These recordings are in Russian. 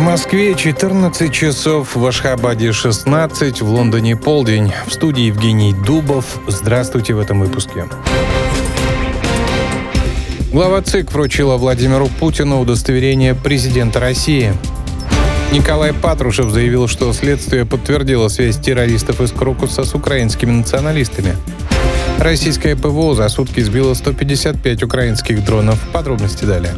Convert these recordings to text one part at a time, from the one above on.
Москве 14 часов, в Ашхабаде 16, в Лондоне полдень. В студии Евгений Дубов. Здравствуйте в этом выпуске. Глава ЦИК вручила Владимиру Путину удостоверение президента России. Николай Патрушев заявил, что следствие подтвердило связь террористов из Крокуса с украинскими националистами. Российское ПВО за сутки сбило 155 украинских дронов. Подробности далее.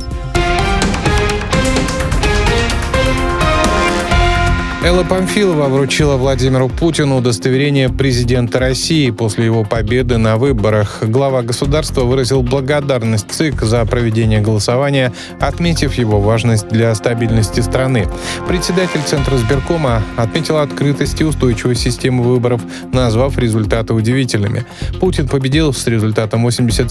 Элла Памфилова вручила Владимиру Путину удостоверение президента России после его победы на выборах. Глава государства выразил благодарность ЦИК за проведение голосования, отметив его важность для стабильности страны. Председатель Центра избиркома отметил открытость и устойчивость системы выборов, назвав результаты удивительными. Путин победил с результатом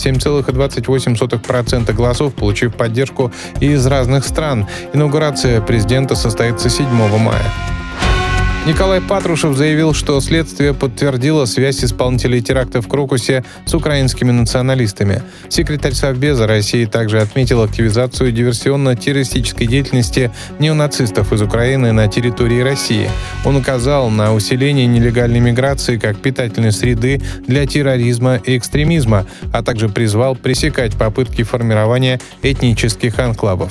87,28% голосов, получив поддержку из разных стран. Инаугурация президента состоится 7 мая. Николай Патрушев заявил, что следствие подтвердило связь исполнителей теракта в Крокусе с украинскими националистами. Секретарь Совбеза России также отметил активизацию диверсионно-террористической деятельности неонацистов из Украины на территории России. Он указал на усиление нелегальной миграции как питательной среды для терроризма и экстремизма, а также призвал пресекать попытки формирования этнических анклавов.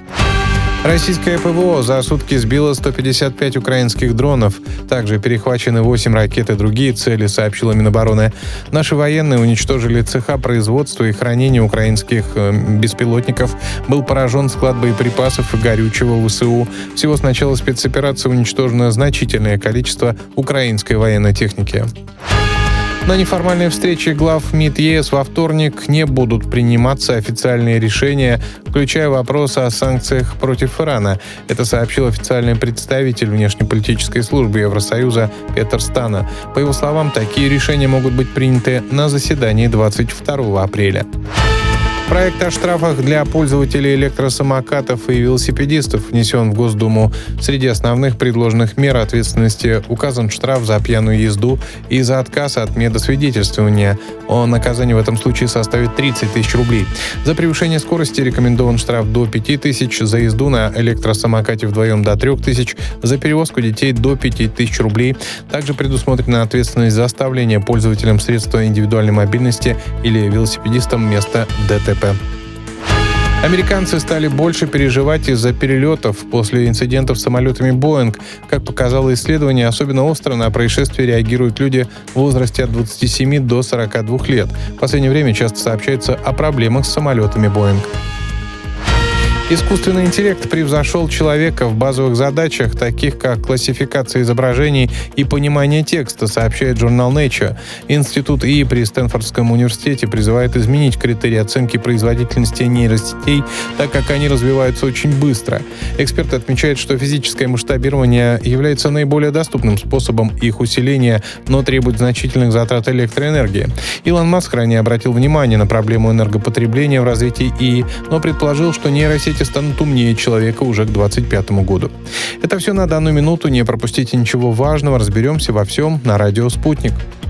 Российское ПВО за сутки сбило 155 украинских дронов. Также перехвачены 8 ракет и другие цели, сообщила Минобороны. Наши военные уничтожили цеха производства и хранения украинских беспилотников. Был поражен склад боеприпасов и горючего ВСУ. Всего с начала спецоперации уничтожено значительное количество украинской военной техники. На неформальной встрече глав МИД ЕС во вторник не будут приниматься официальные решения, включая вопрос о санкциях против Ирана. Это сообщил официальный представитель внешнеполитической службы Евросоюза Петер Стано. По его словам, такие решения могут быть приняты на заседании 22 апреля. Проект о штрафах для пользователей электросамокатов и велосипедистов внесен в Госдуму. Среди основных предложенных мер ответственности указан штраф за пьяную езду и за отказ от медосвидетельствования. Наказание в этом случае составит 30 тысяч рублей. За превышение скорости рекомендован штраф до 5 тысяч, за езду на электросамокате вдвоем до 3 тысяч, за перевозку детей до 5 тысяч рублей. Также предусмотрена ответственность за оставление пользователям средства индивидуальной мобильности или велосипедистам места ДТП. Американцы стали больше переживать из-за перелетов после инцидентов с самолетами Boeing. Как показало исследование, особенно остро на происшествия реагируют люди в возрасте от 27 до 42 лет. В последнее время часто сообщается о проблемах с самолетами Boeing. Искусственный интеллект превзошел человека в базовых задачах, таких как классификация изображений и понимание текста, сообщает журнал Nature. Институт ИИ при Стэнфордском университете призывает изменить критерии оценки производительности нейросетей, так как они развиваются очень быстро. Эксперты отмечают, что физическое масштабирование является наиболее доступным способом их усиления, но требует значительных затрат электроэнергии. Илон Маск ранее обратил внимание на проблему энергопотребления в развитии ИИ, но предположил, что нейросети станут умнее человека уже к 2025 году. Это все на данную минуту. Не пропустите ничего важного. Разберемся во всем на радио «Спутник».